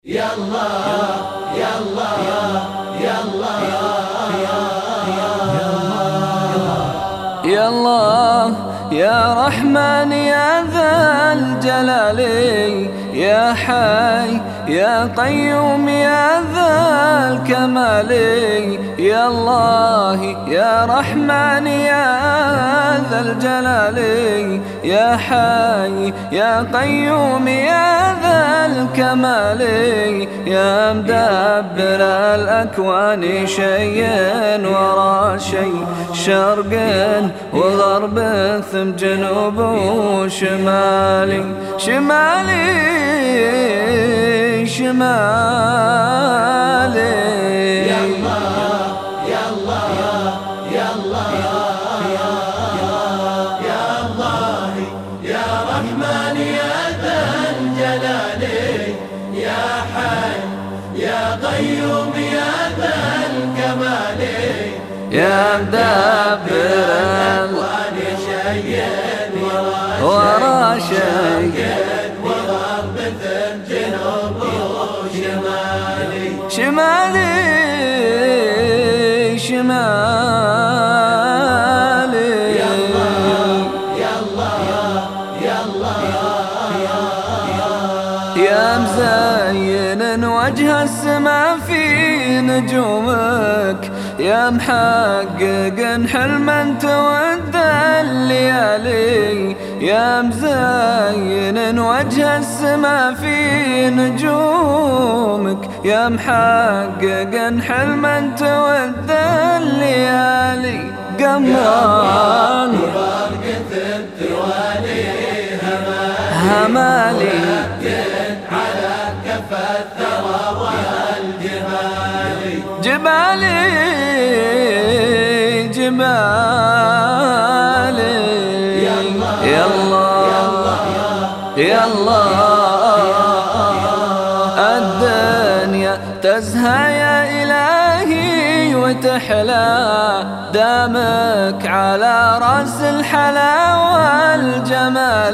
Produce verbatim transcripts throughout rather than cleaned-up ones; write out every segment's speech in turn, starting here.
يا الله يا الله يا الله يا الله يا رحمن يا ذا الجلال يا حي يا قيوم يا ذا الكمال يا الله يا رحمن يا ذا الجلال يا حي يا قيوم يا ذا الكمال يا مدبر الأكوان شيء ورا شيء شرق وغرب ثم جنوب وشمالي شمالي شمالي يا الله يا الله يا الله يا الله يا رحمن يا ذا الجلال يا حي يا قيوم يا ذا الكمال يا مدبر الأكوان شيء ورا شيء وغرب ثم جنوب وشمالي شمالي شمالي يا الله يا الله يا الله يا مزين وجه السما في نجومك يا محقق حلما تود الليالي يا مزين وجه السما في نجومك يا محقق حلما تود الليالي قمران وبرقة التوالي همالي على كف الثرى والجبال جبالي جبالي يا الله يا الله يا الله الدنيا تزهى يا إلهي وتحلى دامك على رأس الحلا والجمال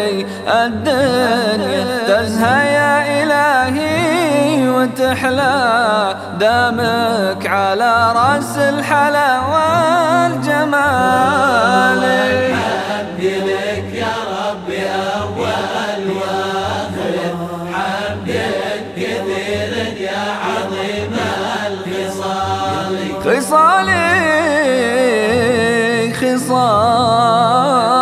الدنيا تزهى يا إلهي وتحلى دامك على رأس الحلا والجمال حمد لك يا ربي أول وآخر حمد كثير يا عظيم الخصال خصالي خصالي